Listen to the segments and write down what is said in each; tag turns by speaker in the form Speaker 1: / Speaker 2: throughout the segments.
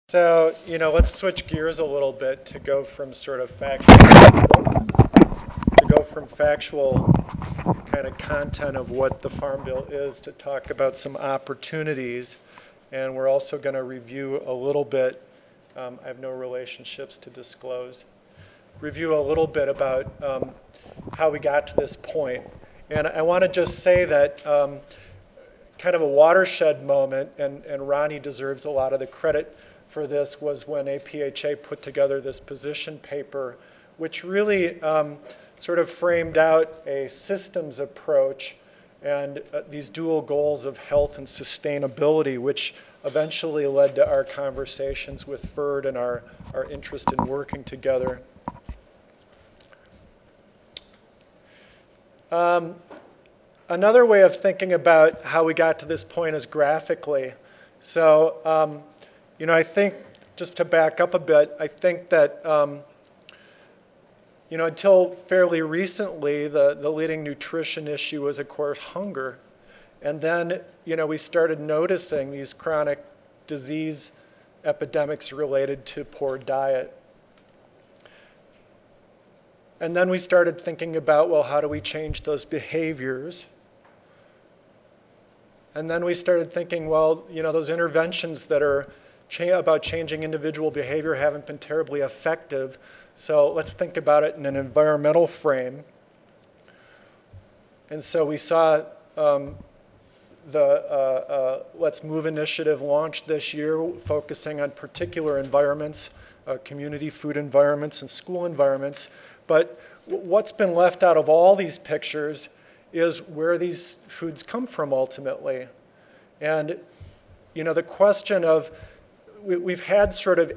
Speaker 1: So, let's switch gears a little bit to go from sort of factual kind of content of what the Farm Bill is to talk about some opportunities. And we're also going to review a little bit, I have no relationships to disclose, review a little bit about how we got to this point. And I want to just say that kind of a watershed moment, and Ronnie deserves a lot of the credit for this, was when APHA put together this position paper, which really sort of framed out a systems approach and these dual goals of health and sustainability, which eventually led to our conversations with FERD and our interest in working together. Another way of thinking about how we got to this point is graphically. So, I think, just to back up a bit, I think that, until fairly recently, the leading nutrition issue was, of course, hunger. And then, we started noticing these chronic disease epidemics related to poor diet. And then we started thinking about, well, how do we change those behaviors? And then we started thinking, well, those interventions that are about changing individual behavior haven't been terribly effective. So let's think about it in an environmental frame. And so we saw the Let's Move initiative launched this year, focusing on particular environments, community food environments and school environments. But what's been left out of all these pictures is where these foods come from ultimately. And the question of, we've had sort of,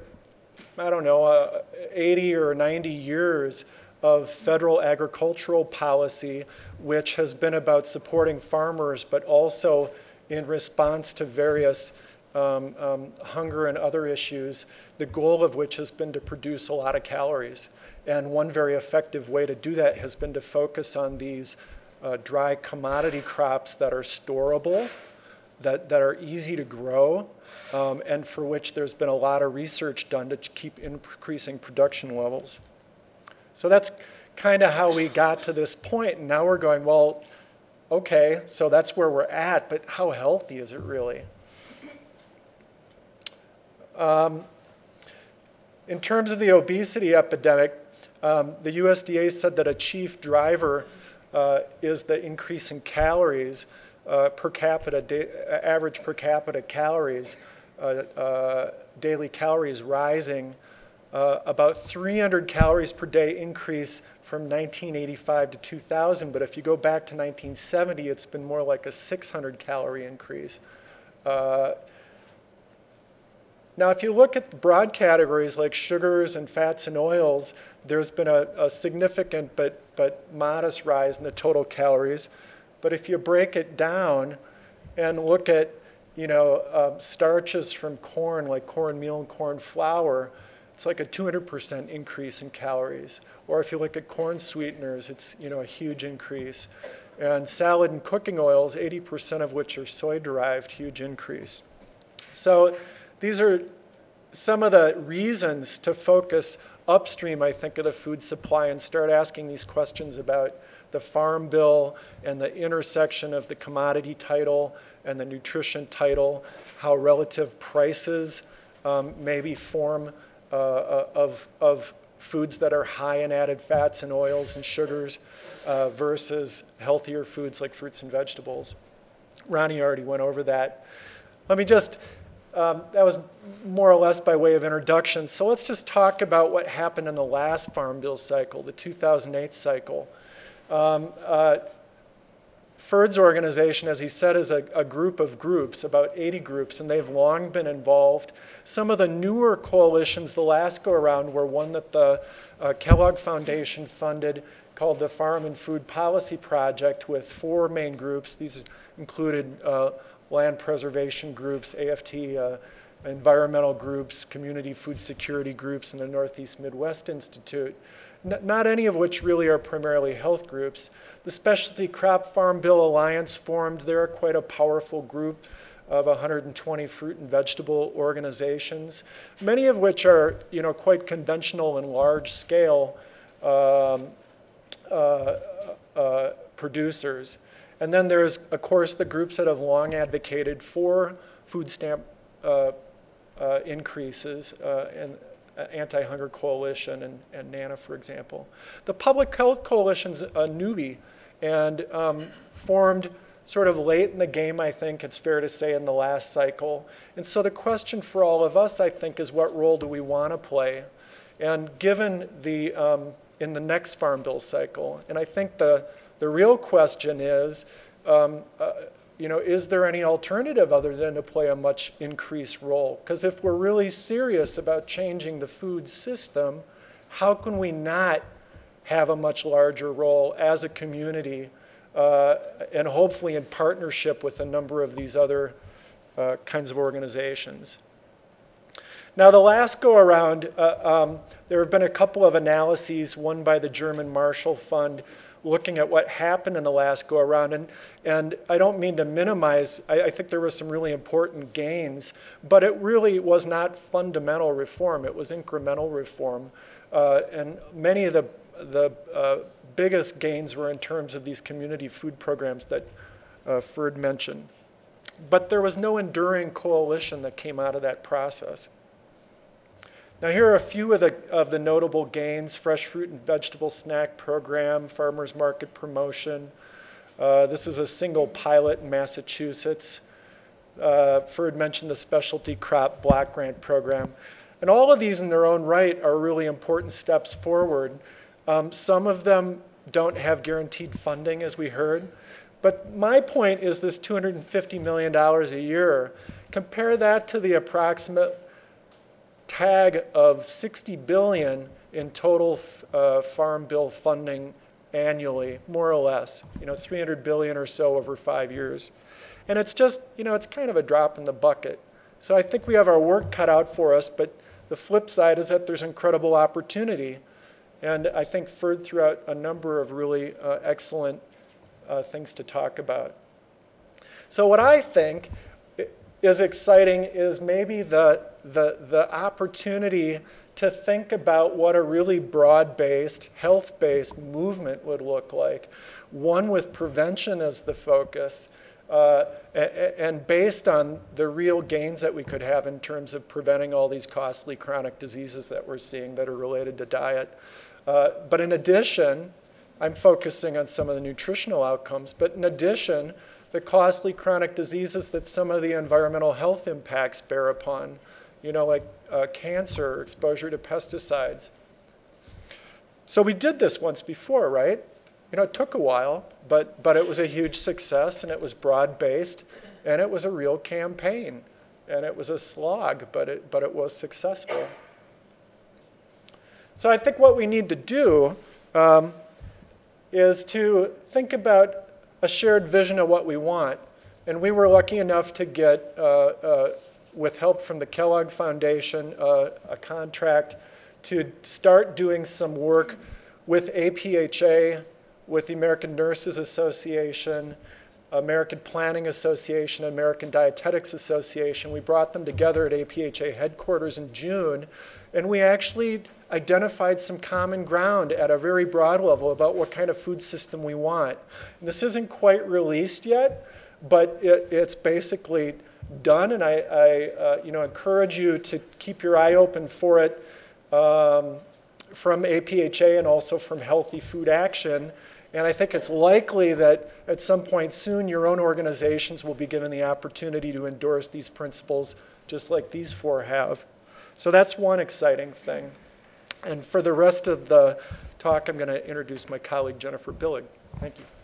Speaker 1: 80 or 90 years of federal agricultural policy, which has been about supporting farmers, but also in response to various hunger and other issues, the goal of which has been to produce a lot of calories. And one very effective way to do that has been to focus on these dry commodity crops that are storable, that are easy to grow, and for which there's been a lot of research done to keep increasing production levels. So that's kind of how we got to this point. And now we're going, well, okay, so that's where we're at, but how healthy is it really? In terms of the obesity epidemic, the USDA said that a chief driver is the increase in calories per capita, average per capita calories, daily calories rising, about 300 calories per day increase from 1985 to 2000. But if you go back to 1970, it's been more like a 600 calorie increase. Now, if you look at the broad categories like sugars and fats and oils, there's been a significant but modest rise in the total calories. But if you break it down and look at starches from corn, like cornmeal and corn flour, it's like a 200% increase in calories. Or if you look at corn sweeteners, it's a huge increase. And salad and cooking oils, 80% of which are soy-derived, huge increase. So these are some of the reasons to focus upstream, I think, of the food supply and start asking these questions about the Farm Bill and the intersection of the commodity title and the nutrition title, how relative prices maybe form of foods that are high in added fats and oils and sugars versus healthier foods like fruits and vegetables. Ronnie already went over that. Let me just, that was more or less by way of introduction. So let's just talk about what happened in the last Farm Bill cycle, the 2008 cycle. FERD's organization, as he said, is a group of groups, about 80 groups, and they've long been involved. Some of the newer coalitions the last go-around were one that the Kellogg Foundation funded called the Farm and Food Policy Project with 4 main groups. These included land preservation groups, AFT, environmental groups, community food security groups, and the Northeast Midwest Institute. Not any of which really are primarily health groups. The Specialty Crop Farm Bill Alliance formed. They're quite a powerful group. of 120 fruit and vegetable organizations, many of which are quite conventional and large scale producers. And then there's, of course, the groups that have long advocated for food stamp increases, and Anti-Hunger Coalition and NANA, for example. The Public Health Coalition's a newbie and formed sort of late in the game, I think it's fair to say, in the last cycle. And so the question for all of us, I think, is what role do we want to play? And given in the next Farm Bill cycle, and I think the real question is, is there any alternative other than to play a much increased role? Because if we're really serious about changing the food system, how can we not have a much larger role as a community, and hopefully in partnership with a number of these other kinds of organizations? Now, the last go around, there have been a couple of analyses, one by the German Marshall Fund, looking at what happened in the last go around. And I don't mean to minimize, I think there were some really important gains, but it really was not fundamental reform. It was incremental reform. And many of the biggest gains were in terms of these community food programs that Ferd mentioned. But there was no enduring coalition that came out of that process. Now, here are a few of the notable gains: fresh fruit and vegetable snack program, farmers market promotion. This is a single pilot in Massachusetts. Ferd mentioned the specialty crop block grant program. And all of these in their own right are really important steps forward. Some of them don't have guaranteed funding, as we heard. But my point is this $250 million a year. Compare that to the approximate tag of $60 billion in total Farm Bill funding annually, more or less, $300 billion or so over 5 years. And it's just, it's kind of a drop in the bucket. So I think we have our work cut out for us, but the flip side is that there's incredible opportunity. And I think Ferd threw out a number of really excellent things to talk about. So what I think is exciting is maybe the opportunity to think about what a really broad-based, health-based movement would look like. One with prevention as the focus, and based on the real gains that we could have in terms of preventing all these costly chronic diseases that we're seeing that are related to diet. But in addition, I'm focusing on some of the nutritional outcomes, but in addition, the costly chronic diseases that some of the environmental health impacts bear upon, like cancer, exposure to pesticides. So we did this once before, right? It took a while, but it was a huge success, and it was broad-based, and it was a real campaign, and it was a slog, but it was successful. So I think what we need to do is to think about a shared vision of what we want. And we were lucky enough to get, with help from the Kellogg Foundation, a contract to start doing some work with APHA, with the American Nurses Association, American Planning Association, American Dietetics Association. We brought them together at APHA headquarters in June, and we actually identified some common ground at a very broad level about what kind of food system we want. And this isn't quite released yet, but it's basically done, and I encourage you to keep your eye open for it from APHA and also from Healthy Food Action. And I think it's likely that at some point soon your own organizations will be given the opportunity to endorse these principles just like these four have. So that's one exciting thing. And for the rest of the talk, I'm going to introduce my colleague, Jennifer Billig. Thank you.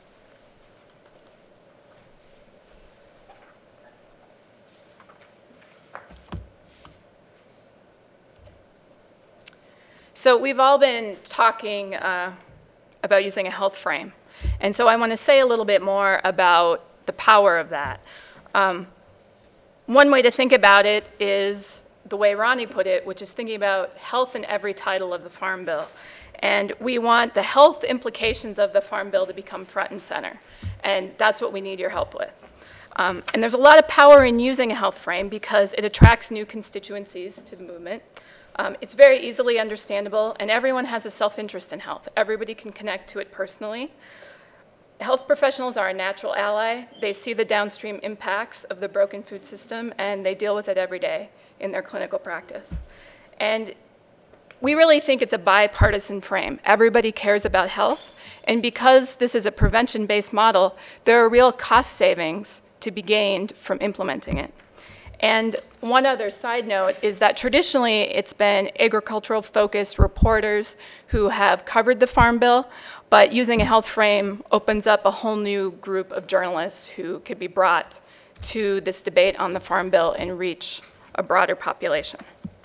Speaker 2: So we've all been talking about using a health frame. And so I want to say a little bit more about the power of that. One way to think about it is the way Ronnie put it, which is thinking about health in every title of the Farm Bill. And we want the health implications of the Farm Bill to become front and center. And that's what we need your help with. And there's a lot of power in using a health frame because it attracts new constituencies to the movement. It's very easily understandable, and everyone has a self-interest in health. Everybody can connect to it personally. Health professionals are a natural ally. They see the downstream impacts of the broken food system, and they deal with it every day in their clinical practice. And we really think it's a bipartisan frame. Everybody cares about health, and because this is a prevention-based model, there are real cost savings to be gained from implementing it. And one other side note is that traditionally it's been agricultural-focused reporters who have covered the Farm Bill, but using a health frame opens up a whole new group of journalists who could be brought to this debate on the Farm Bill and reach a broader population.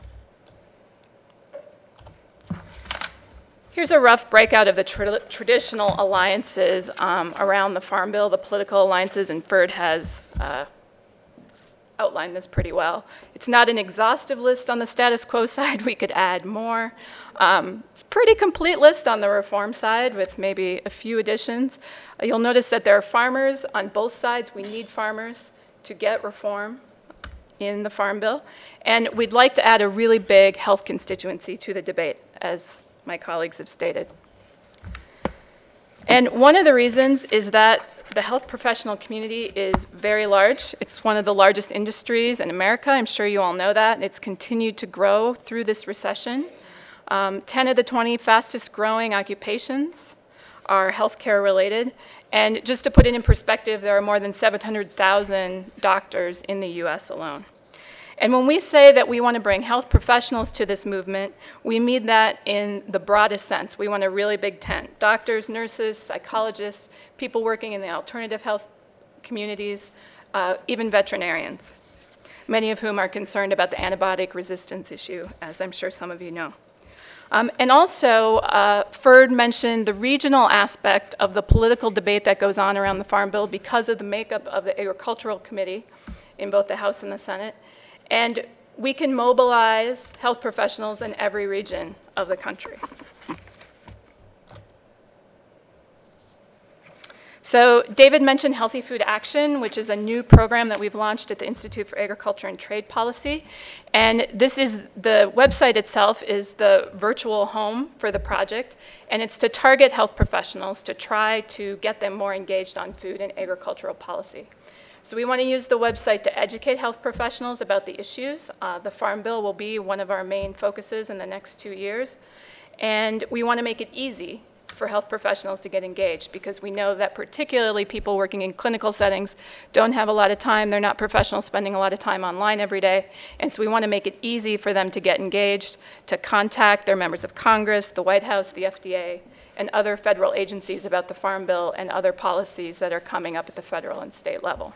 Speaker 2: Here's a rough breakout of the traditional alliances around the Farm Bill, the political alliances, and FERD has outlined this pretty well. It's not an exhaustive list on the status quo side. We could add more. It's a pretty complete list on the reform side with maybe a few additions. You'll notice that there are farmers on both sides. We need farmers to get reform in the Farm Bill. And we'd like to add a really big health constituency to the debate, as my colleagues have stated. And one of the reasons is that the health professional community is very large. It's one of the largest industries in America. I'm sure you all know that. It's continued to grow through this recession. 10 of the 20 fastest growing occupations are healthcare related. And just to put it in perspective, there are more than 700,000 doctors in the US alone. And when we say that we want to bring health professionals to this movement, we mean that in the broadest sense. We want a really big tent. Doctors, nurses, psychologists, people working in the alternative health communities, even veterinarians, many of whom are concerned about the antibiotic resistance issue, as I'm sure some of you know. And also, FERD mentioned the regional aspect of the political debate that goes on around the Farm Bill because of the makeup of the Agricultural Committee in both the House and the Senate. And we can mobilize health professionals in every region of the country. So David mentioned Healthy Food Action, which is a new program that we've launched at the Institute for Agriculture and Trade Policy. And this is, the website itself is the virtual home for the project. And it's to target health professionals to try to get them more engaged on food and agricultural policy. So we want to use the website to educate health professionals about the issues. The Farm Bill will be one of our main focuses in the next 2 years. And we want to make it easy for health professionals to get engaged because we know that particularly people working in clinical settings don't have a lot of time. They're not professionals spending a lot of time online every day. And so we want to make it easy for them to get engaged, to contact their members of Congress, the White House, the FDA, and other federal agencies about the Farm Bill and other policies that are coming up at the federal and state level.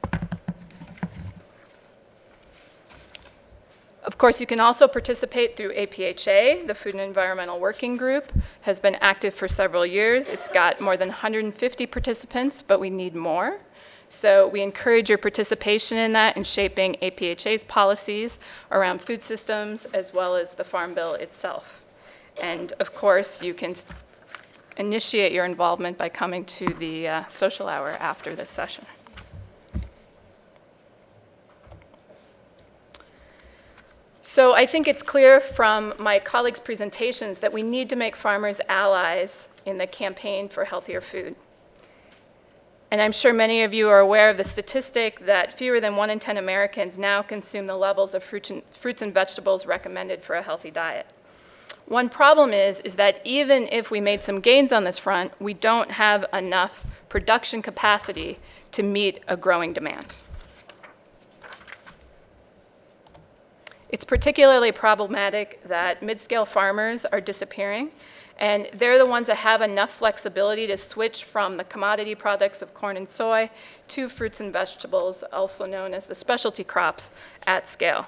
Speaker 2: Of course, you can also participate through APHA. The Food and Environmental Working Group has been active for several years. It's got more than 150 participants, but we need more. So we encourage your participation in that in shaping APHA's policies around food systems as well as the Farm Bill itself. And of course, you can initiate your involvement by coming to the social hour after this session. So I think it's clear from my colleagues' presentations that we need to make farmers allies in the campaign for healthier food. And I'm sure many of you are aware of the statistic that fewer than 1 in 10 Americans now consume the levels of fruits and vegetables recommended for a healthy diet. One problem is that even if we made some gains on this front, we don't have enough production capacity to meet a growing demand. It's particularly problematic that mid-scale farmers are disappearing, and they're the ones that have enough flexibility to switch from the commodity products of corn and soy to fruits and vegetables, also known as the specialty crops, at scale.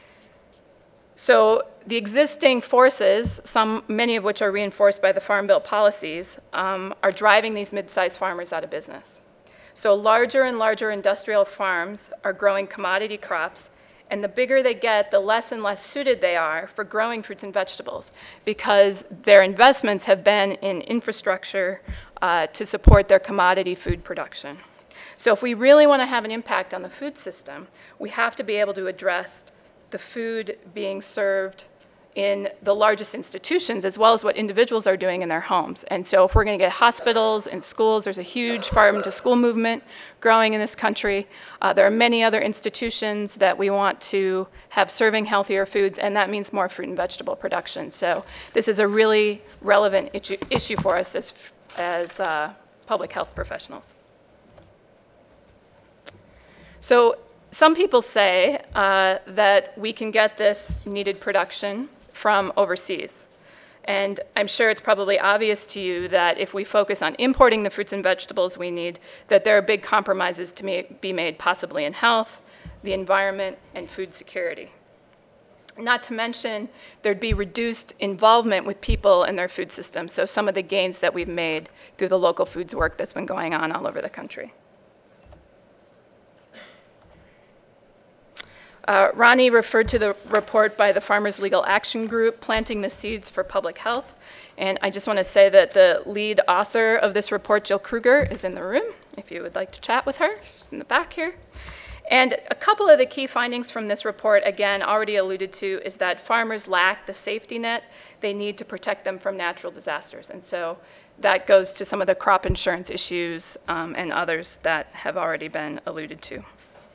Speaker 2: So the existing forces, many of which are reinforced by the Farm Bill policies, are driving these mid-sized farmers out of business. So larger and larger industrial farms are growing commodity crops, and the bigger they get, the less and less suited they are for growing fruits and vegetables because their investments have been in infrastructure to support their commodity food production. So if we really want to have an impact on the food system, we have to be able to address the food being served in the largest institutions, as well as what individuals are doing in their homes. And so if we're going to get hospitals and schools, there's a huge farm-to-school movement growing in this country. There are many other institutions that we want to have serving healthier foods, and that means more fruit and vegetable production. So this is a really relevant issue for us as public health professionals. So some people say that we can get this needed production from overseas. And I'm sure it's probably obvious to you that if we focus on importing the fruits and vegetables we need, that there are big compromises to be made possibly in health, the environment, and food security. Not to mention, there'd be reduced involvement with people in their food system, so some of the gains that we've made through the local foods work that's been going on all over the country. Ronnie referred to the report by the Farmers Legal Action Group, Planting the Seeds for Public Health. And I just want to say that the lead author of this report, Jill Kruger, is in the room, if you would like to chat with her. She's in the back here. And a couple of the key findings from this report, again, already alluded to, is that farmers lack the safety net they need to protect them from natural disasters. And so that goes to some of the crop insurance issues and others that have already been alluded to.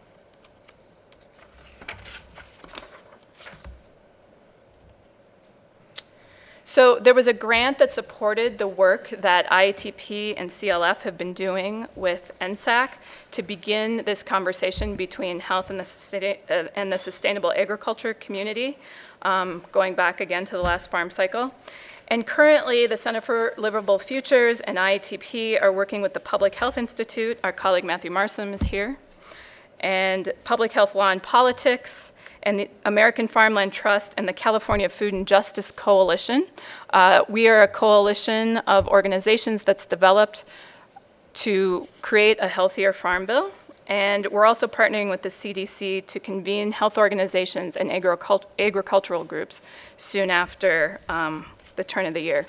Speaker 2: So there was a grant that supported the work that IATP and CLF have been doing with NSAC to begin this conversation between health and the sustainable agriculture community, going back again to the last farm cycle. And currently, the Center for Livable Futures and IATP are working with the Public Health Institute. Our colleague Matthew Marsom is here. And Public Health Law and Politics, and the American Farmland Trust, and the California Food and Justice Coalition. We are a coalition of organizations that's developed to create a healthier farm bill. And we're also partnering with the CDC to convene health organizations and agricultural groups soon after the turn of the year.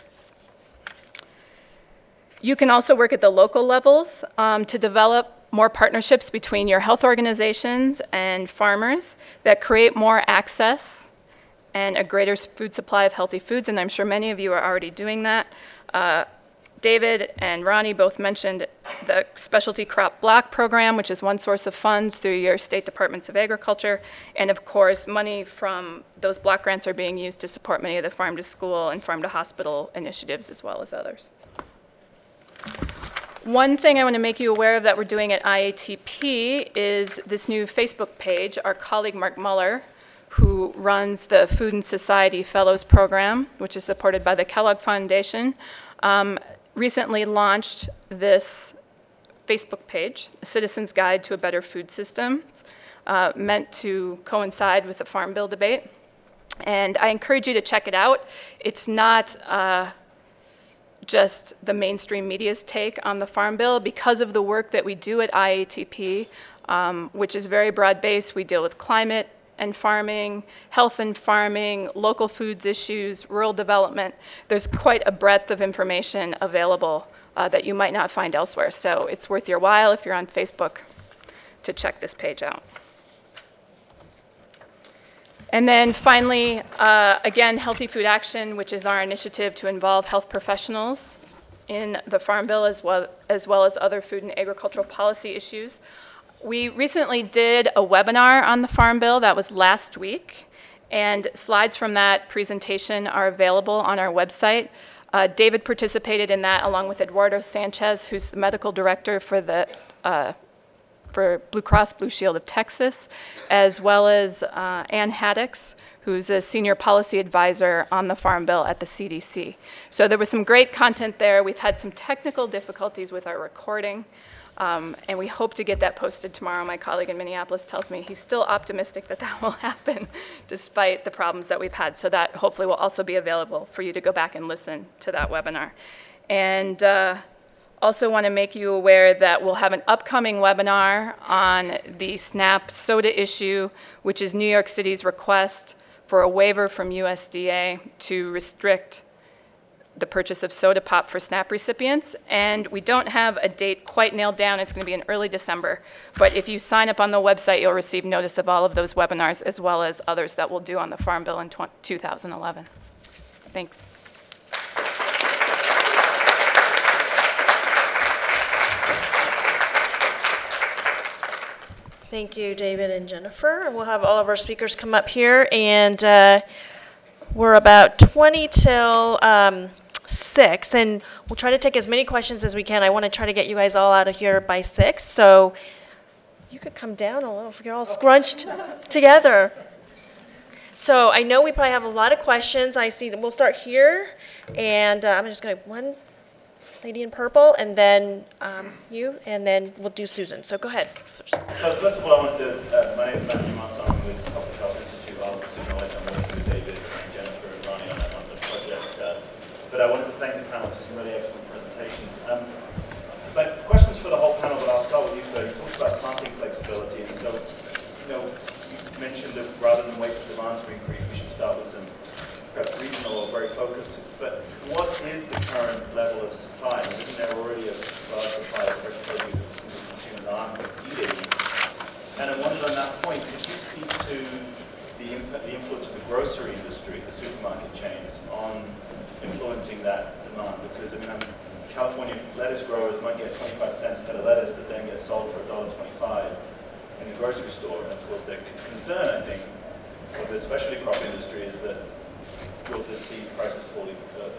Speaker 2: You can also work at the local levels to develop more partnerships between your health organizations and farmers that create more access and a greater food supply of healthy foods, and I'm sure many of you are already doing that. David and Ronnie both mentioned the Specialty Crop Block Program, which is one source of funds through your state departments of agriculture, and of course, money from those block grants are being used to support many of the farm to school and farm to hospital initiatives, as well as others. One thing I want to make you aware of that we're doing at IATP is this new Facebook page. Our colleague Mark Muller, who runs the Food and Society Fellows Program, which is supported by the Kellogg Foundation, recently launched this Facebook page, A Citizen's Guide to a Better Food System, meant to coincide with the Farm Bill debate. And I encourage you to check it out. It's not just the mainstream media's take on the Farm Bill. Because of the work that we do at IATP, which is very broad-based. We deal with climate and farming, health and farming, local foods issues, rural development. There's quite a breadth of information available that you might not find elsewhere. So it's worth your while if you're on Facebook to check this page out. And then finally, again, Healthy Food Action, which is our initiative to involve health professionals in the Farm Bill as well as other food and agricultural policy issues. We recently did a webinar on the Farm Bill. That was last week. And slides from that presentation are available on our website. David participated in that along with Eduardo Sanchez, who's the medical director for the for Blue Cross Blue Shield of Texas, as well as Ann Haddix, who's a senior policy advisor on the Farm Bill at the CDC. So there was some great content there. We've had some technical difficulties with our recording, and we hope to get that posted tomorrow. My colleague in Minneapolis tells me he's still optimistic that that will happen despite the problems that we've had. So that hopefully will also be available for you to go back and listen to that webinar. And also want to make you aware that we'll have an upcoming webinar on the SNAP soda issue, which is New York City's request for a waiver from USDA to restrict the purchase of soda pop for SNAP recipients. And we don't have a date quite nailed down. It's going to be in early December. But if you sign up on the website, you'll receive notice of all of those webinars, as well as others that we'll do on the Farm Bill in 2011. Thanks.
Speaker 3: Thank you, David and Jennifer. And we'll have all of our speakers come up here. And we're about 20 till 6. And we'll try to take as many questions as we can. I want to try to get you guys all out of here by 6. So you could come down a little if you're all scrunched together. So I know we probably have a lot of questions. I see that we'll start here. And I'm just going to one lady in purple, and then you, and then we'll do Susan. So go ahead.
Speaker 4: So first of all, I wanted to, my name is Matthew Marson with Public Health Institute. I'll soon know it. I'm working with David and Jennifer and Ronnie on the project. But I wanted to thank the panel for some really excellent presentations. But questions for the whole panel, but I'll start with you, Phil. You talked about planting flexibility. And so, you know, you mentioned that rather than wait for demand to increase, we should start with some perhaps regional or very focused. But what is the current level of supply? I mean, isn't there already a large supply of fresh produce that consumers aren't eating? And I wondered on that point, could you speak to the influence of the grocery industry, the supermarket chains, on influencing that demand? Because, I mean, California lettuce growers might get 25 cents a head of lettuce that then gets sold for $1.25 in the grocery store. And of course, the concern, I think, of the specialty crop industry is that we'll just see prices falling further.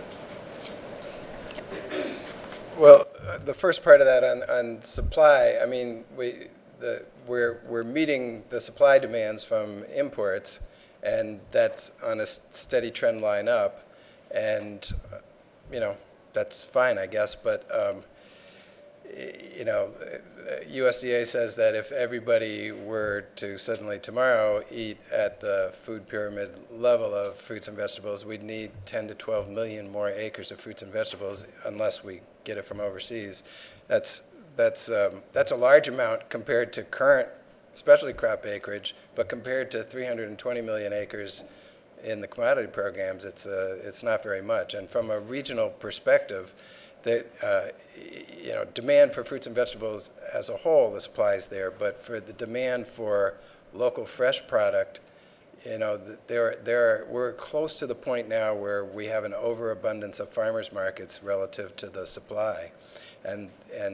Speaker 5: Well, the first part of that on supply, I mean, we're meeting the supply demands from imports, and that's on a steady trend line up, and you know, that's fine, I guess. But you know, USDA says that if everybody were to suddenly tomorrow eat at the food pyramid level of fruits and vegetables, we'd need 10 to 12 million more acres of fruits and vegetables unless we get it from overseas. That's a large amount compared to current specialty crop acreage, but compared to 320 million acres in the commodity programs, it's not very much. And from a regional perspective, that you know, demand for fruits and vegetables as a whole, the supply is there, but for the demand for local fresh product, you know, we're close to the point now where we have an overabundance of farmers markets relative to the supply, and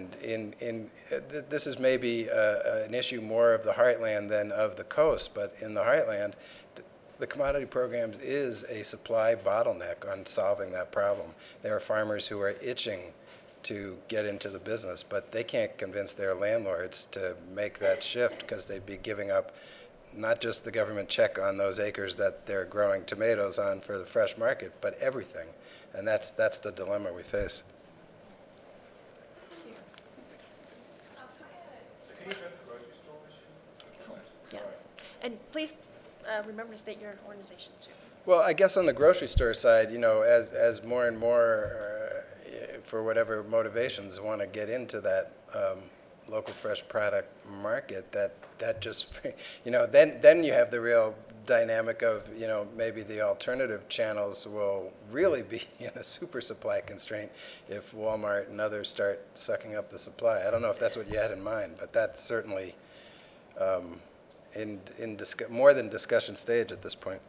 Speaker 5: this is maybe an issue more of the heartland than of the coast, but in the heartland, the commodity programs is a supply bottleneck on solving that problem. There are farmers who are itching to get into the business, but they can't convince their landlords to make that shift because they'd be giving up not just the government check on those acres that they're growing tomatoes on for the fresh market, but everything. And that's the dilemma we face.
Speaker 3: Yeah. And please remember to state your organization too.
Speaker 5: Well, I guess on the grocery store side, you know, as more and more, for whatever motivations, want to get into that local fresh product market, that just, you know, then you have the real dynamic of, you know, maybe the alternative channels will really be in a super supply constraint if Walmart and others start sucking up the supply. I don't know if that's what you had in mind, but that's certainly more than discussion stage at this point.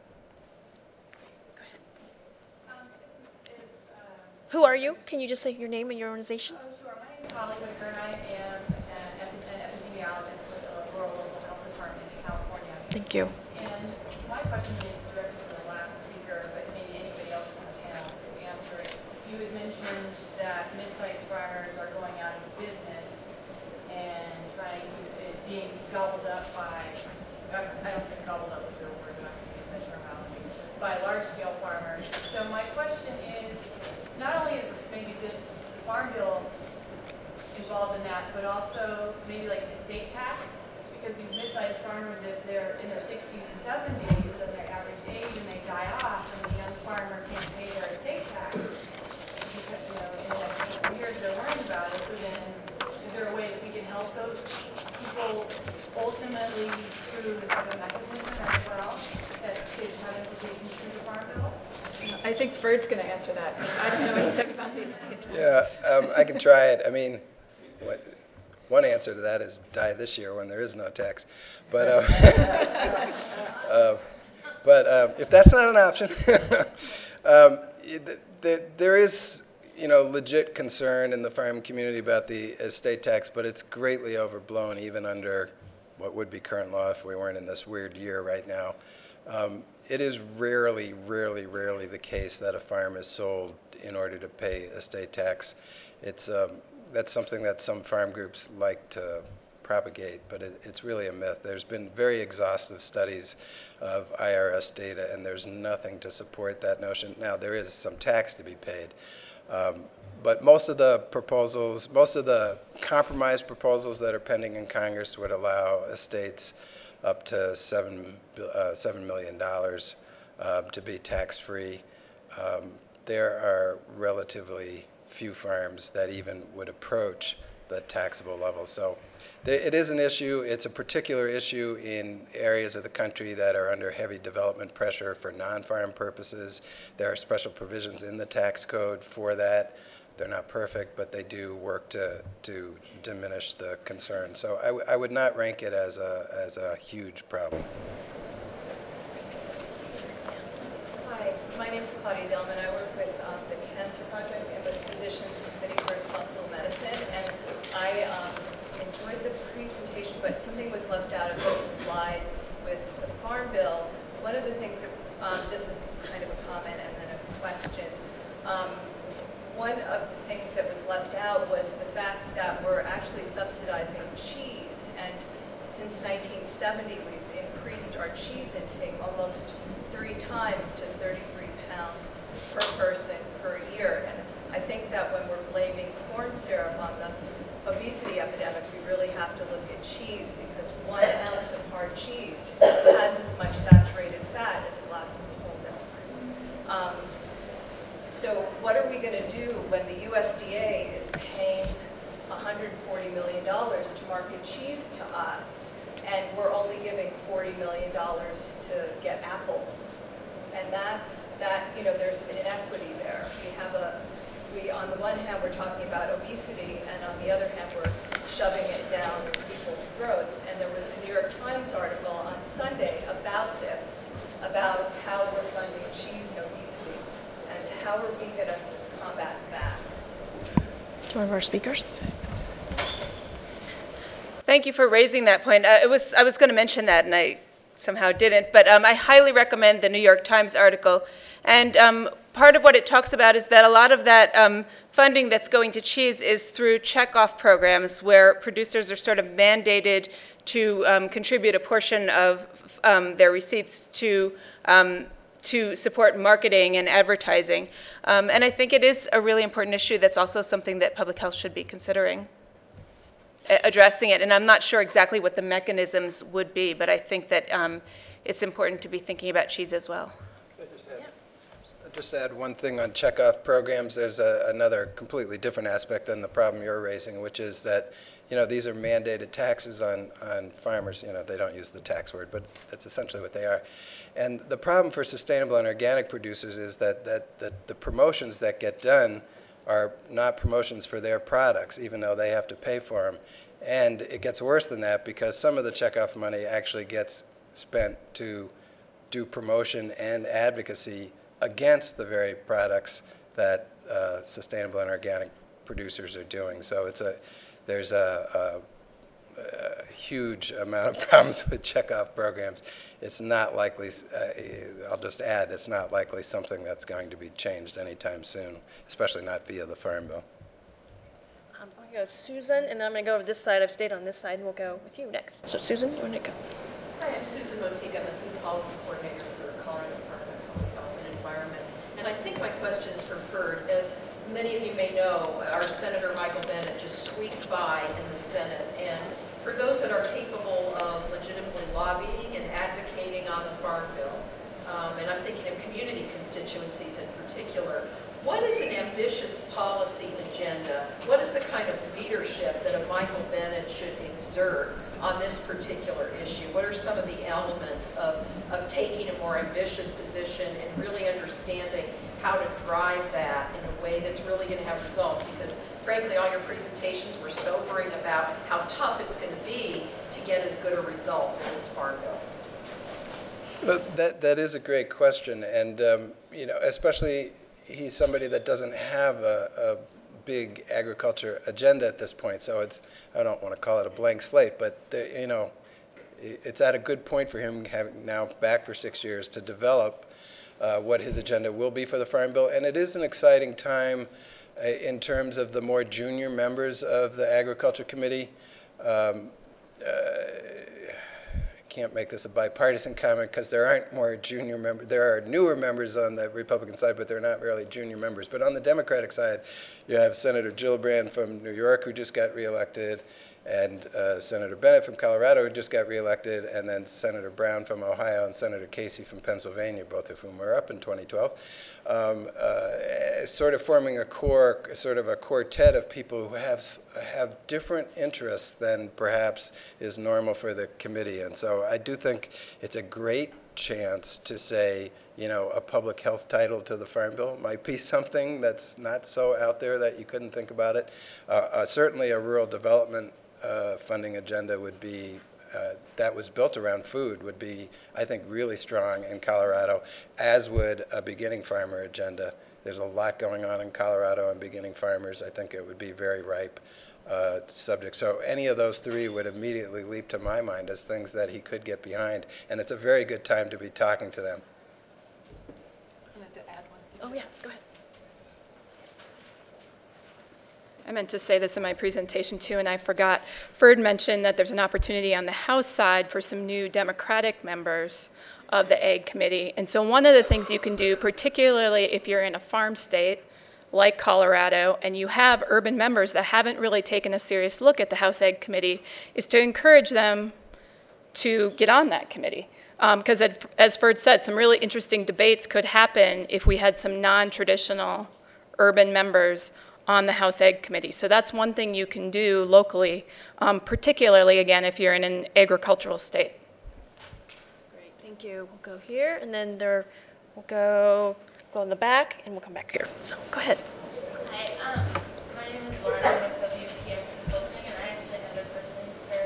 Speaker 3: Who are you? Can you just say your name and your organization?
Speaker 6: Sure. My name is Holly Whitaker, and I am an epidemiologist with the Rural Local Health Department in California.
Speaker 3: Thank you.
Speaker 6: And my question is directed to the last speaker, but maybe anybody else on the panel could answer it. You had mentioned that mid-sized farmers are going out of business and being gobbled up by, I don't think gobbled up is your word, I'm not going to use that terminology, by large-scale farmers. So my question is, not only is maybe the Farm Bill involved in that, but also maybe like estate tax, because these mid-sized farmers, if they're in their 60s and 70s, and their average age, and they die off, and the young farmer can't pay their estate tax, because, you know, in the next couple of years they're learning about it. So then, is there a way that we can help those people ultimately through the mechanism as well that could have implications through the Farm Bill?
Speaker 2: I think Ferd's going to answer that. I don't know anything about the estate tax.
Speaker 5: Yeah, I can try it. I mean, one answer to that is die this year when there is no tax. But if that's not an option, there is, legit concern in the farm community about the estate tax, but it's greatly overblown even under what would be current law if we weren't in this weird year right now. It is rarely the case that a farm is sold in order to pay estate tax. That's something that some farm groups like to propagate, but it's really a myth. There's been very exhaustive studies of IRS data, and there's nothing to support that notion. Now, there is some tax to be paid, but most of the compromise proposals that are pending in Congress would allow estates up to $7 million to be tax-free. There are relatively few farms that even would approach the taxable level. So it is an issue. It's a particular issue in areas of the country that are under heavy development pressure for non-farm purposes. There are special provisions in the tax code for that. They're not perfect, but they do work to diminish the concern. So I would not rank it as a huge problem.
Speaker 6: Hi, my name is Claudia Delman. I work with the Cancer Project and with Physicians Committee for Responsible Medicine. And I enjoyed the presentation, but something was left out of those slides with the Farm Bill. One of the things that, this is kind of a comment and then a question. One of the things that was left out was the fact that we're actually subsidizing cheese. And since 1970, we've increased our cheese intake almost 3 times to 33 pounds per person per year. And I think that when we're blaming corn syrup on the obesity epidemic, we really have to look at cheese, because 1 ounce of hard cheese has as much saturated fat as a glass of whole milk. So what are we going to do when the USDA is paying $140 million to market cheese to us, and we're only giving $40 million to get apples? And there's an inequity there. On the one hand, we're talking about obesity, and on the other hand, we're shoving it down people's throats. And there was a New York Times article on Sunday about this, about how we're funding cheese and obesity, and how are we going to combat that?
Speaker 3: To one of our speakers.
Speaker 2: Thank you for raising that point. I was going to mention that, and I somehow didn't, but I highly recommend the New York Times article. And part of what it talks about is that a lot of that funding that's going to cheese is through checkoff programs, where producers are sort of mandated to contribute a portion of their receipts to support marketing and advertising. And I think it is a really important issue that's also something that public health should be considering, addressing it. And I'm not sure exactly what the mechanisms would be, but I think that it's important to be thinking about cheese as well.
Speaker 5: Just add one thing on checkoff programs. There's another completely different aspect than the problem you're raising, which is that these are mandated taxes on farmers. They don't use the tax word, but that's essentially what they are. And the problem for sustainable and organic producers is that the promotions that get done are not promotions for their products, even though they have to pay for them. And it gets worse than that, because some of the checkoff money actually gets spent to do promotion and advocacy against the very products that sustainable and organic producers are doing. So there's a huge amount of problems with checkoff programs. It's not likely, I'll just add, it's not likely something that's going to be changed anytime soon, especially not via the Farm Bill.
Speaker 3: I'm going to go with Susan, and then I'm going to go over this side. I've stayed on this side, and we'll go with you next. So Susan, you want to go?
Speaker 7: Hi, I'm Susan Motiga. I'm the Food Policy Coordinator for Colorado Department of Public Health and Environment. And I think my question is for Ferd. As many of you may know, our Senator Michael Bennet just squeaked by in the Senate. And for those that are capable of legitimately lobbying and advocating on the Farm Bill, and I'm thinking of community constituencies in particular, what is an ambitious policy agenda? What is the kind of leadership that a Michael Bennet should exert on this particular issue? What are some of the elements of taking a more ambitious position and really understanding drive that in a way that's really going to have results? Because frankly, all your presentations were sobering about how tough it's going to be to get as good a result in this farm bill.
Speaker 5: Well, that is a great question, and especially he's somebody that doesn't have a big agriculture agenda at this point. So I don't want to call it a blank slate, but it's at a good point for him having now back for 6 years to develop what his agenda will be for the Farm Bill. And it is an exciting time in terms of the more junior members of the Agriculture Committee. Can't make this a bipartisan comment because there aren't more junior members. There are newer members on the Republican side, but they're not really junior members. But on the Democratic side, you have Senator Gillibrand from New York, who just got reelected, and Senator Bennett from Colorado, who just got reelected, and then Senator Brown from Ohio and Senator Casey from Pennsylvania, both of whom were up in 2012, sort of forming a quartet of people who have different interests than perhaps is normal for the committee. And so I do think it's a great chance to say, a public health title to the Farm Bill might be something that's not so out there that you couldn't think about it. Certainly a rural development funding agenda would be, that was built around food, would be, I think, really strong in Colorado, as would a beginning farmer agenda. There's a lot going on in Colorado on beginning farmers. I think it would be very ripe subject. So any of those three would immediately leap to my mind as things that he could get behind, and it's a very good time to be talking to them.
Speaker 2: I wanted to add one thing.
Speaker 3: Oh, yeah, go ahead.
Speaker 2: I meant to say this in my presentation too, and I forgot. Ferd mentioned that there's an opportunity on the House side for some new Democratic members of the Ag Committee. And so one of the things you can do, particularly if you're in a farm state like Colorado and you have urban members that haven't really taken a serious look at the House Ag Committee, is to encourage them to get on that committee. Because as Ferd said, some really interesting debates could happen if we had some non-traditional urban members on the House Ag Committee. So that's one thing you can do locally, particularly, again, if you're in an agricultural state.
Speaker 3: Great, thank you. We'll go here, and then we'll go in the back, and we'll come back here. So go ahead.
Speaker 8: Hi, my name is Lauren. I'm with WPX Consulting, and I actually have a question for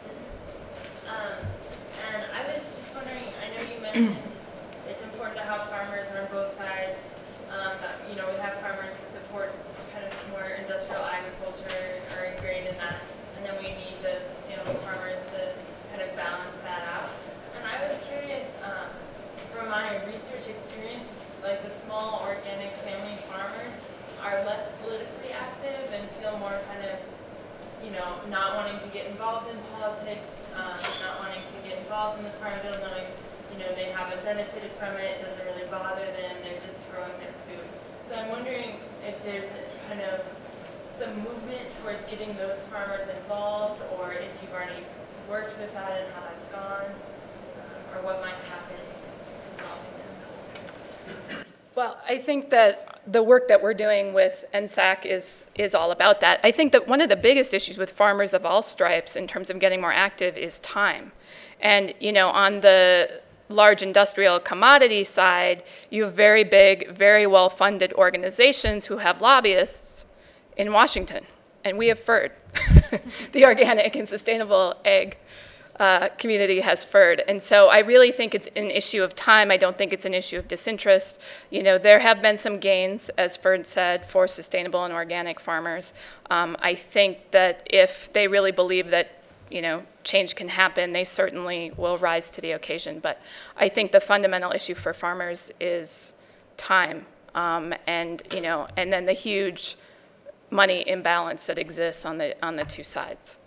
Speaker 8: and I was just wondering, I know you mentioned it's important to have farmers on both sides. That, we have farmers who support kind of more industrial agriculture or ingrained in that, and then we need the sustainable farmers to kind of balance that out. And I was curious, from my research experience, like the small organic family farmers are less politically active and feel more kind of, not wanting to get involved in politics, not wanting to get involved in the farm bill, knowing, they haven't benefited from it, it doesn't really bother them, they're just growing their food. So I'm wondering if there's kind of some movement towards getting those farmers involved, or if you've already worked with that and how that's gone, or what might happen involving them.
Speaker 2: Well, I think that the work that we're doing with NSAC is all about that. I think that one of the biggest issues with farmers of all stripes in terms of getting more active is time. And, on the large industrial commodity side, you have very big, very well-funded organizations who have lobbyists in Washington. And we have FERD. The Organic and Sustainable Ag community has FERD. And so I really think it's an issue of time. I don't think it's an issue of disinterest. There have been some gains, as FERD said, for sustainable and organic farmers. I think that if they really believe that change can happen, they certainly will rise to the occasion. But I think the fundamental issue for farmers is time, and then the huge money imbalance that exists on the two sides.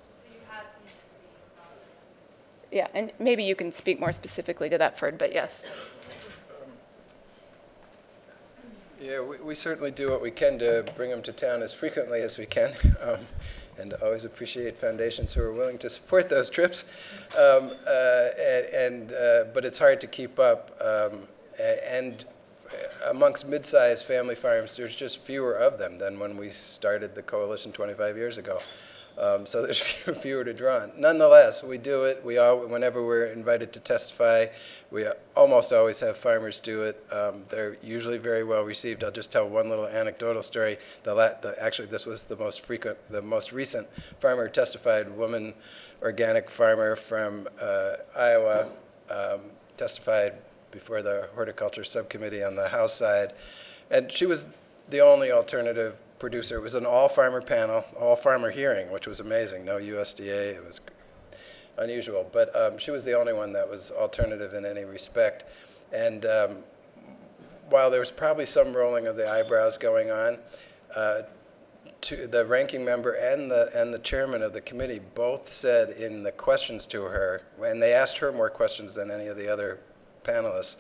Speaker 2: Yeah, and maybe you can speak more specifically to that, Ferd, but yes.
Speaker 5: Yeah, we certainly do what we can to bring them to town as frequently as we can, and always appreciate foundations who are willing to support those trips. But it's hard to keep up. And amongst mid-sized family farms, there's just fewer of them than when we started the coalition 25 years ago. So there's fewer to draw on. Nonetheless, we do it. Whenever we're invited to testify, we almost always have farmers do it. They're usually very well received. I'll just tell one little anecdotal story. Actually, this was the most recent farmer who testified, woman, organic farmer from Iowa, testified before the horticulture subcommittee on the House side. And she was the only alternative producer. It was an all-farmer panel, all-farmer hearing, which was amazing. No USDA. It was unusual. But she was the only one that was alternative in any respect. And while there was probably some rolling of the eyebrows going on, the ranking member and the chairman of the committee both said in the questions to her, and they asked her more questions than any of the other panelists,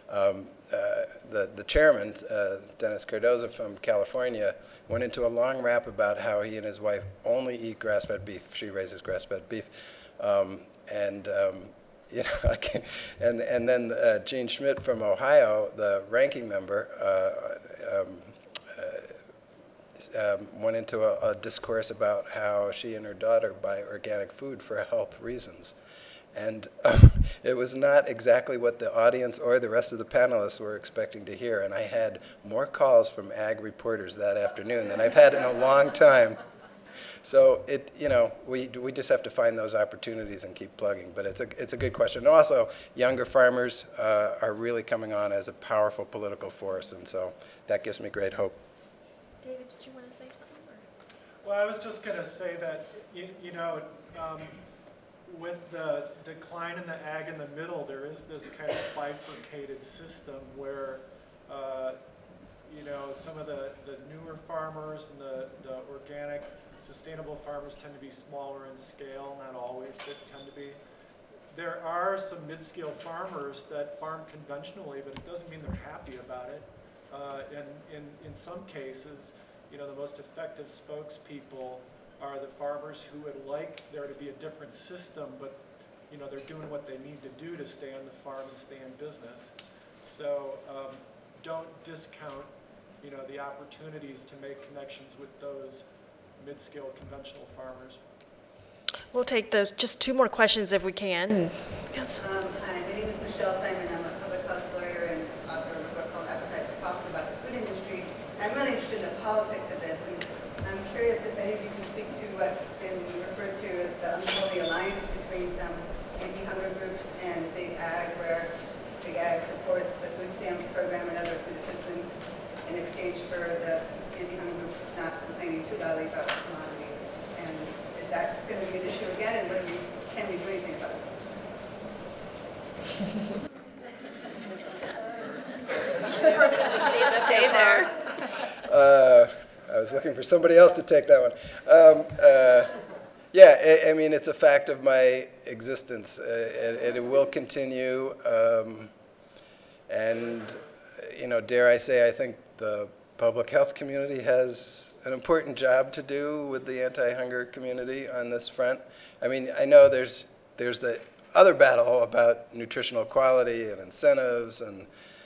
Speaker 5: the chairman, Dennis Cardoza from California, went into a long rap about how he and his wife only eat grass-fed beef. She raises grass-fed beef. You know, and then Gene Schmidt from Ohio, the ranking member, went into a discourse about how she and her daughter buy organic food for health reasons. And it was not exactly what the audience or the rest of the panelists were expecting to hear. And I had more calls from ag reporters that afternoon than I've had in a long time. So we just have to find those opportunities and keep plugging. But it's a good question. And also, younger farmers are really coming on as a powerful political force, and so that gives me great hope.
Speaker 3: David, did you want to say something? Or?
Speaker 1: Well, I was just going to say that, with the decline in the ag in the middle, there is this kind of bifurcated system where, some of the newer farmers and the organic, sustainable farmers tend to be smaller in scale, not always, but tend to be. There are some mid-scale farmers that farm conventionally, but it doesn't mean they're happy about it. And in some cases, the most effective spokespeople are the farmers who would like there to be a different system, but they're doing what they need to do to stay on the farm and stay in business. So don't discount the opportunities to make connections with those mid-scale conventional farmers.
Speaker 3: We'll take those just two more questions if we can. Yes.
Speaker 9: Hi, my name is Michelle Simon. I'm a public health lawyer and author of a book called Appetite for Profit about the food industry. I'm really interested in the politics of this, and I'm curious if any of you can speak to what's been referred to as the unholy alliance between some anti-hunger groups and Big Ag, where Big Ag supports the food stamp program and other food assistance in exchange for the anti-hunger groups not complaining too loudly about commodities. And is that going to be an issue again, and can we do anything about it?
Speaker 2: Stay there.
Speaker 5: I was looking for somebody else to take that one. Yeah, I mean, it's a fact of my existence, and it will continue. And, dare I say, I think the public health community has an important job to do with the anti-hunger community on this front. I mean, I know there's the other battle about nutritional quality and incentives and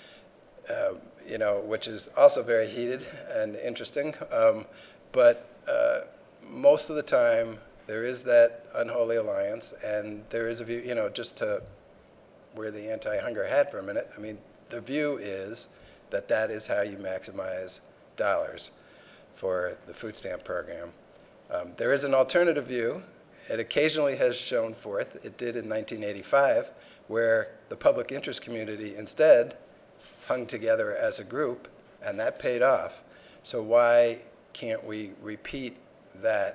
Speaker 5: which is also very heated and interesting. But most of the time, there is that unholy alliance, and there is a view, just to where the anti-hunger had for a minute. I mean, the view is that is how you maximize dollars for the food stamp program. There is an alternative view. It occasionally has shown forth. It did in 1985, where the public interest community instead hung together as a group, and that paid off. So why can't we repeat that?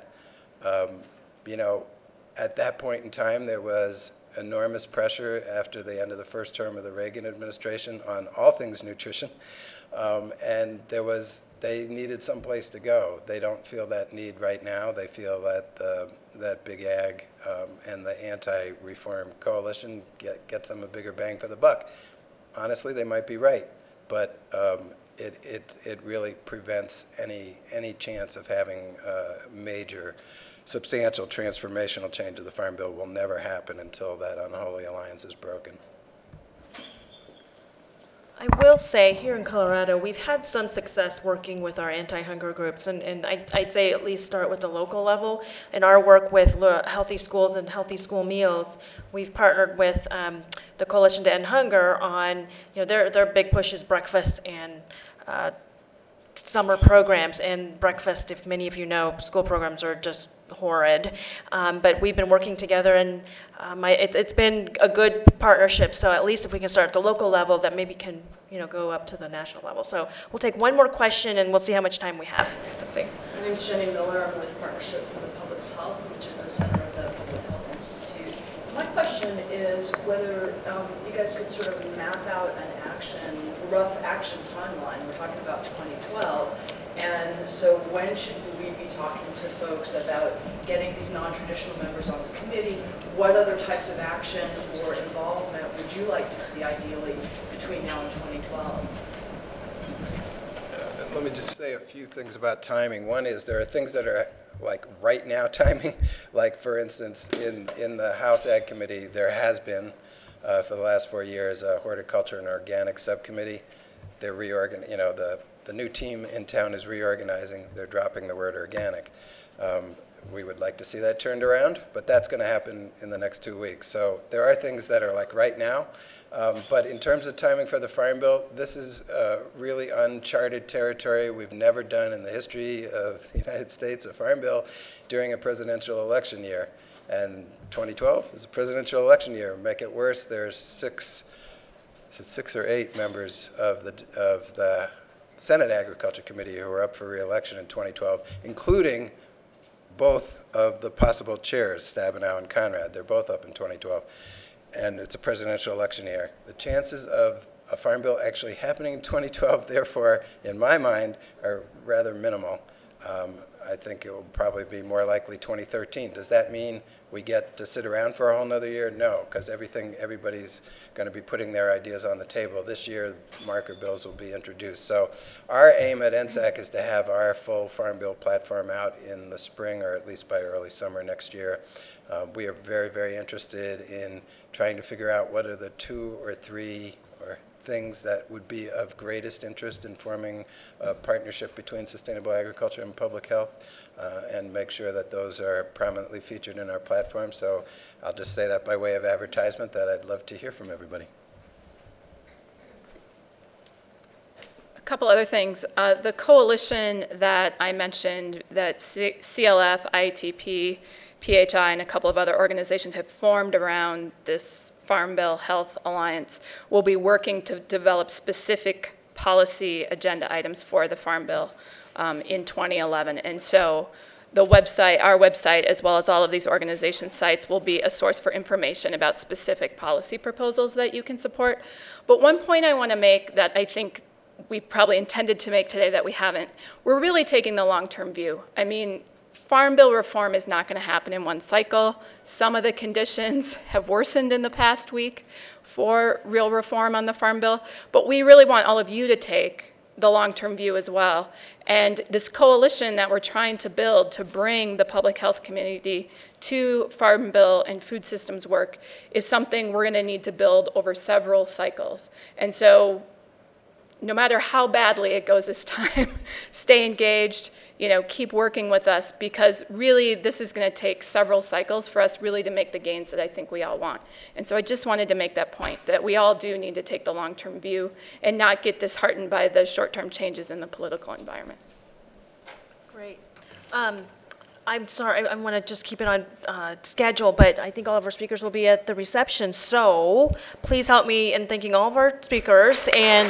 Speaker 5: At that point in time, there was enormous pressure after the end of the first term of the Reagan administration on all things nutrition, and they needed some place to go. They don't feel that need right now. They feel that Big Ag and the anti-reform coalition gets them a bigger bang for the buck. Honestly, they might be right, but it really prevents any chance of having major, substantial transformational change of the Farm Bill. Will never happen until that unholy alliance is broken.
Speaker 3: I will say, here in Colorado, we've had some success working with our anti-hunger groups, and I'd say at least start with the local level. In our work with Healthy Schools and Healthy School Meals, we've partnered with the Coalition to End Hunger on, their big push is breakfast and summer programs. And breakfast, if many of you know, school programs are just horrid. But we've been working together, and it's been a good partnership. So at least if we can start at the local level, that maybe can go up to the national level. So we'll take one more question, and we'll see how much time we have. So see.
Speaker 10: My name is Jenny Miller. I'm with Partnership for the Public Health, which is a center of the Public Health Institute. My question is whether you guys could sort of map out an rough action timeline. We're talking about 2012. And so when should we be talking to folks about getting these non-traditional members on the committee? What other types of action or involvement would you like to see ideally between now and 2012?
Speaker 5: Let me just say a few things about timing. One is there are things that are like right now timing. Like, for instance, in the House Ag Committee, there has been, for the last 4 years, a horticulture and organic subcommittee. They're reorganizing, the new team in town is reorganizing. They're dropping the word organic. We would like to see that turned around, but that's going to happen in the next 2 weeks. So there are things that are like right now. But in terms of timing for the Farm Bill, this is really uncharted territory. We've never done in the history of the United States a Farm Bill during a presidential election year. And 2012 is a presidential election year. Make it worse, there's six or eight members of the Senate Agriculture Committee who are up for re-election in 2012, including both of the possible chairs, Stabenow and Conrad. They're both up in 2012. And it's a presidential election year. The chances of a Farm Bill actually happening in 2012, therefore, in my mind, are rather minimal. I think it will probably be more likely 2013. Does that mean we get to sit around for a whole nother year? No, because everybody's going to be putting their ideas on the table. This year, marker bills will be introduced. So our aim at NSAC is to have our full Farm Bill platform out in the spring, or at least by early summer next year. We are very, very interested in trying to figure out what are the 2 or 3 things that would be of greatest interest in forming a partnership between sustainable agriculture and public health, and make sure that those are prominently featured in our platform. So I'll just say that by way of advertisement, that I'd love to hear from everybody.
Speaker 2: A couple other things. The coalition that I mentioned, that CLF, IATP, PHI, and a couple of other organizations have formed around this Farm Bill Health Alliance, will be working to develop specific policy agenda items for the Farm Bill in 2011. And so the website, our website, as well as all of these organization sites, will be a source for information about specific policy proposals that you can support. But one point I want to make that I think we probably intended to make today that we haven't, we're really taking the long-term view. I mean, Farm Bill reform is not going to happen in one cycle. Some of the conditions have worsened in the past week for real reform on the Farm Bill, but we really want all of you to take the long-term view as well. And this coalition that we're trying to build to bring the public health community to Farm Bill and food systems work is something we're going to need to build over several cycles. And so no matter how badly it goes this time, stay engaged, keep working with us, because really this is going to take several cycles for us really to make the gains that I think we all want. And so I just wanted to make that point, that we all do need to take the long-term view and not get disheartened by the short-term changes in the political environment.
Speaker 3: Great. I'm sorry, I want to just keep it on schedule, but I think all of our speakers will be at the reception. So please help me in thanking all of our speakers. And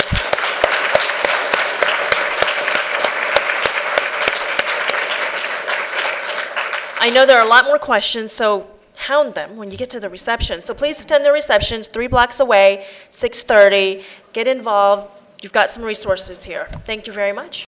Speaker 3: I know there are a lot more questions, so hound them when you get to the reception. So please attend the receptions 3 blocks away, 6:30. Get involved. You've got some resources here. Thank you very much.